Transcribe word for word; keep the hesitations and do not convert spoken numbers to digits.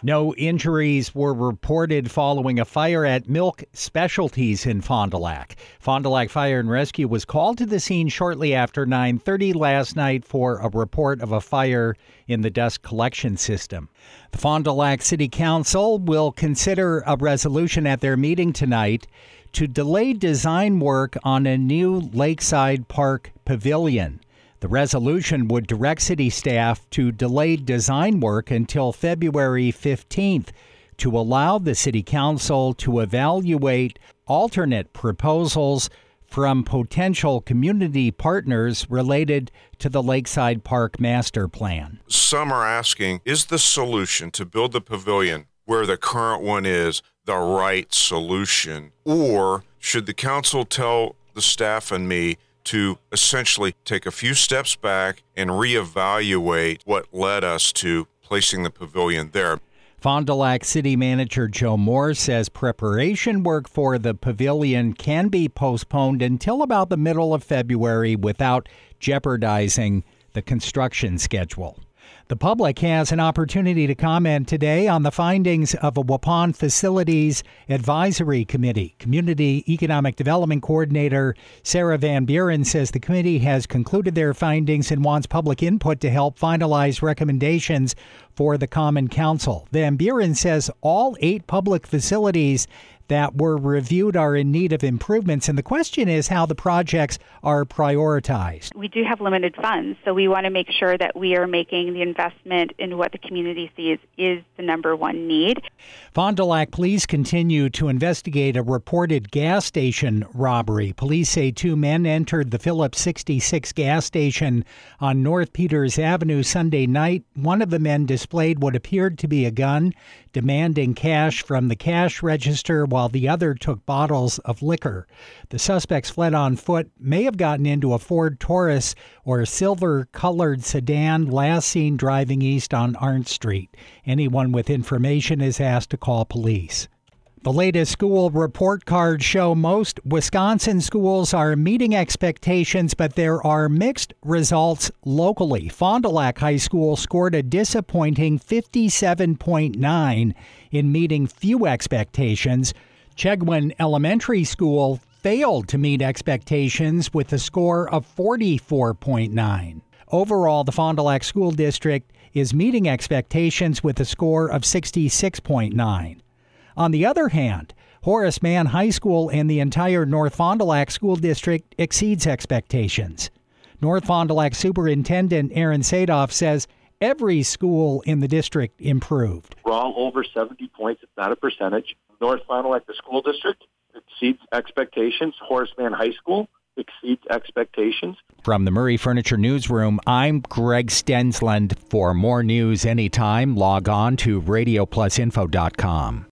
No injuries were reported following a fire at Milk Specialties in Fond du Lac. Fond du Lac Fire and Rescue was called to the scene shortly after nine thirty last night for a report of a fire in the dust collection system. The Fond du Lac City Council will consider a resolution at their meeting tonight to delay design work on a new Lakeside Park pavilion. The resolution would direct city staff to delay design work until February fifteenth to allow the city council to evaluate alternate proposals from potential community partners related to the Lakeside Park master plan. Some are asking, is the solution to build the pavilion where the current one is the right solution? Or should the council tell the staff and me to essentially take a few steps back and reevaluate what led us to placing the pavilion there? Fond du Lac City Manager Joe Moore says preparation work for the pavilion can be postponed until about the middle of February without jeopardizing the construction schedule. The public has an opportunity to comment today on the findings of a Waupun Facilities Advisory Committee. Community Economic Development Coordinator Sarah Van Buren says the committee has concluded their findings and wants public input to help finalize recommendations for the Common Council. Van Buren says all eight public facilities that were reviewed are in need of improvements, and the question is how the projects are prioritized. We do have limited funds, so we want to make sure that we are making the investment in what the community sees is the number one need. Fond du Lac police continue to investigate a reported gas station robbery. Police say two men entered the Phillips sixty-six gas station on North Peters Avenue Sunday night. One of the men displayed what appeared to be a gun, demanding cash from the cash register, while the other took bottles of liquor. The suspects fled on foot, may have gotten into a Ford Taurus or silver-colored sedan last seen driving east on Arndt Street. Anyone with information is asked to call police. The latest school report cards show most Wisconsin schools are meeting expectations, but there are mixed results locally. Fond du Lac High School scored a disappointing fifty-seven point nine in meeting few expectations. Chegwin Elementary School failed to meet expectations with a score of forty-four point nine. Overall, the Fond du Lac School District is meeting expectations with a score of sixty-six point nine. On the other hand, Horace Mann High School and the entire North Fond du Lac School District exceeds expectations. North Fond du Lac Superintendent Aaron Sadoff says every school in the district improved. We're all over seventy points, if not a percentage. North Fond du Lac, the school district, exceeds expectations. Horace Mann High School exceeds expectations. From the Murray Furniture Newsroom, I'm Greg Stensland. For more news anytime, log on to radio plus info dot com.